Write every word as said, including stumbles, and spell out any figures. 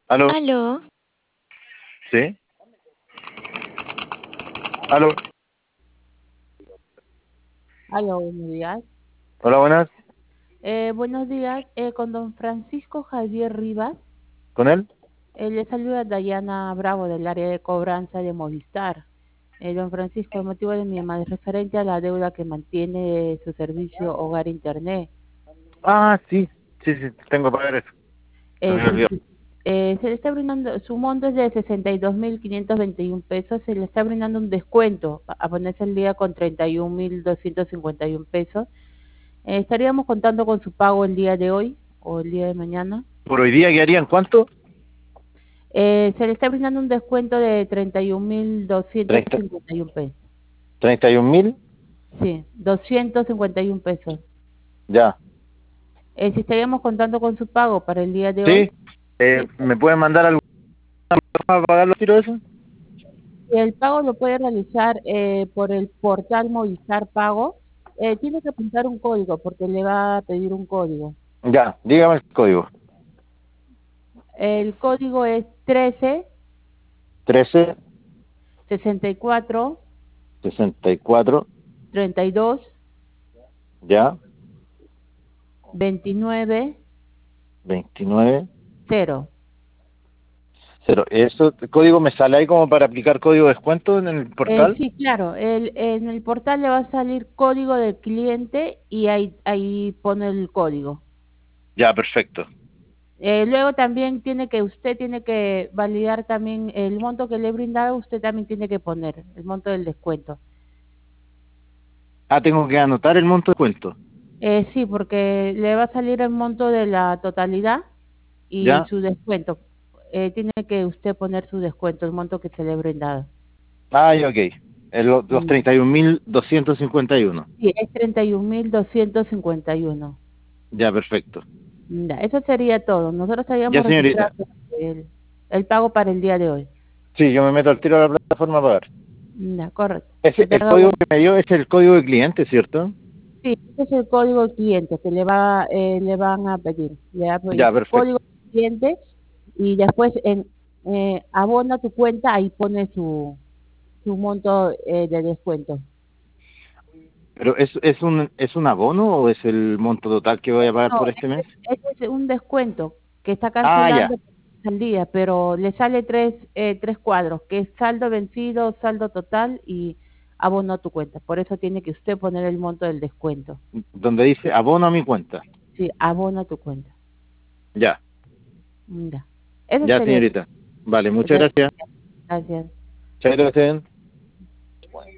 ¿Aló? Aló, ¿Sí? ¿Aló? Aló, buenos días. Hola, buenas. Eh, buenos días, eh, con don Francisco Javier Rivas. ¿Con él? Eh, le saluda Dayana Bravo del área de cobranza de Movistar. Eh, don Francisco, el motivo de mi llamada es referente a la deuda que mantiene su servicio Hogar Internet. Ah, sí. Sí, sí, tengo que pagar eso. Se Eh, me sí, olvidó. sí, eh, se le está brindando, su monto es de sesenta y dos mil quinientos veintiuno pesos, se le está brindando un descuento a a ponerse el día con treinta y un mil doscientos cincuenta y uno pesos. Eh, estaríamos contando con su pago el día de hoy o el día de mañana. ¿Por hoy día quedarían cuánto? Eh, se le está brindando un descuento de treinta y un mil doscientos Treinta, cincuenta y uno pesos. treinta y un mil. Sí, doscientos cincuenta y uno pesos. Ya. Eh, si estaríamos contando con su pago para el día de hoy, ¿Sí? Eh, sí, ¿Me pueden mandar alguna forma para pagar los tiros eso? el pago lo puede realizar eh, por el portal Movistar Pago. Eh, tiene que apuntar un código porque le va a pedir un código. Ya, dígame el código. El código es trece Trece, sesenta y cuatro sesenta y cuatro. treinta y dos Ya. veintinueve Veintinueve. cero. Cero. ¿Eso, el código me sale ahí como para aplicar código de descuento en el Eh, portal? sí, claro. El, en el portal le va a salir código del cliente y ahí, ahí pone el código. Ya, perfecto. Eh, luego también tiene que, usted tiene que validar también el monto que le he brindado, usted también tiene que poner el monto del descuento. Ah, tengo que anotar el monto de cuento. Eh, sí, porque le va a salir el monto de la totalidad y ¿Ya? su descuento. Eh, tiene que usted poner su descuento, el monto que se le ha brindado. Ah, ya, ok. Eh, lo- los Mm. treinta y un mil doscientos cincuenta y uno. Sí, es treinta y un mil doscientos cincuenta y uno. Ya, perfecto. Ya, eso sería todo. Nosotros Ya, habíamos registrado señorita. el, el pago para el día de hoy. Sí, yo me meto al tiro a la plataforma a pagar. Ya, correcto. Ese, Que el tenga código buen. que me dio es el código de cliente, ¿cierto? Sí, ese es el código del cliente que le va, eh, le van a pedir. Le va a pedir Ya, perfecto. código del cliente y después en eh, abona tu cuenta, ahí pone su, su monto eh, de descuento. ¿Pero es, es, un, es un abono o es el monto total que voy a pagar No, por este ese, mes? ese es un descuento que está Ah, ya. cancelando al día, pero le sale tres, eh, tres cuadros, que es saldo vencido, saldo total y abono a tu cuenta. Por eso tiene que usted poner el monto del descuento. Donde dice abono a mi cuenta. Sí, abona a tu cuenta. Ya. Ya. Eso Ya, sería. señorita. Vale, Que muchas te- gracias. Gracias. Muchas gracias.